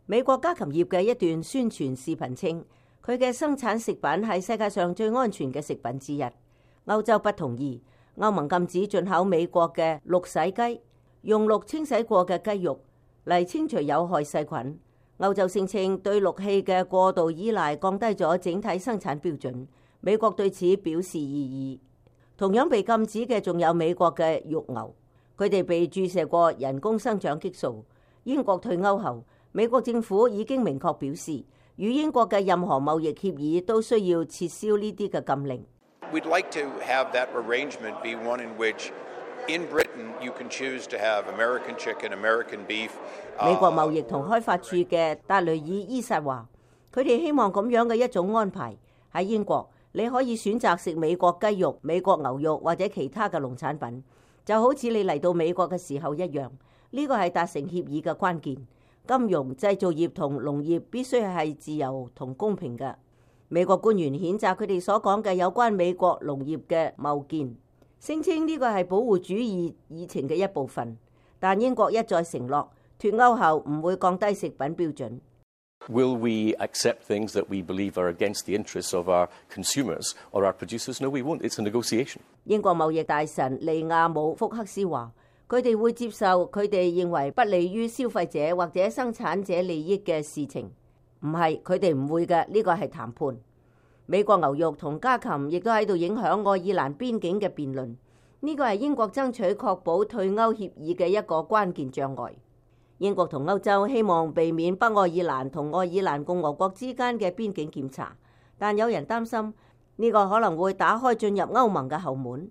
美國家禽業嘅一段宣傳視頻稱，佢嘅生產食品係世界上最安全嘅食品之一。歐洲不同意，歐盟禁止進口美國嘅氯洗雞，用氯清洗過嘅雞肉嚟清除有害細菌。歐洲聲稱對氯氣嘅過度依賴降低咗整體生產標準，美國對此表示異議。同樣被禁止嘅仲有美國嘅肉牛，佢哋被注射過人工生長激素。英國退歐後，美國政府已經明確表示，與英國嘅任何貿易協議都需要撤銷呢啲嘅禁令。 We'd like to have that arrangement be one in which in Britain you can choose to have American chicken, American beef. 美國貿易同開發處嘅達雷爾伊薩話，佢哋希望咁樣嘅一種安排喺英國，你可以選擇食美國雞肉、美國牛肉或者其他嘅農產品，就好似你嚟到美國嘅時候一樣。呢個係達成協議嘅關鍵。金融、製造業同農業必須係自由同公平嘅。美國官員譴責佢哋所講嘅有關美國農業嘅謬見，聲稱呢個係保護主義議程嘅一部分。但英國一再承諾，脫歐後唔會降低食品標準。 Will we accept things that we believe are against the interests of our consumers or our producers? No, we won't. It's a negotiation. 英國貿易大臣利亞姆福克斯話，佢哋會接受佢哋認為不利於消費者或者生產者利益嘅事情。唔係，佢哋唔會嘅，呢個係談判。美國牛肉同家禽亦都喺度影響愛爾蘭邊境嘅辯論。呢個係英國爭取確保退歐協議嘅一個關鍵障礙。英國同歐洲希望避免北愛爾蘭同愛爾蘭共和國之間嘅邊境檢查，但有人擔心呢個可能會打開進入歐盟嘅後門。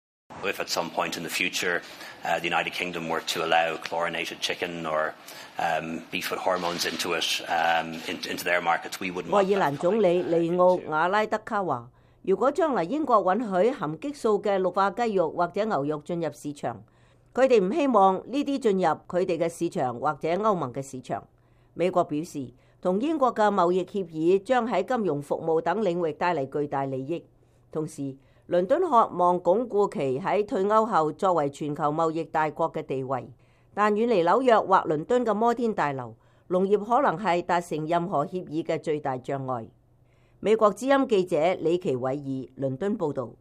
If at some point in the future the United Kingdom were to allow chlorinated chicken or beef with hormones into it into their markets, we wouldn't. 愛爾蘭總理利奧瓦拉德卡話，如果將來英國允許含激素嘅氯化雞肉或者牛肉進入市場，佢哋唔希望呢啲進入佢哋嘅市場或者歐盟嘅市場。美國表示，同英國嘅貿易協議將喺金融服務等領域帶嚟巨大利益。同時，倫敦渴望鞏固其喺退歐後作為全球貿易大國嘅地位，但遠離紐約或倫敦嘅摩天大樓，農業可能係達成任何協議嘅最大障礙。美國之音記者李奇偉爾倫敦報導。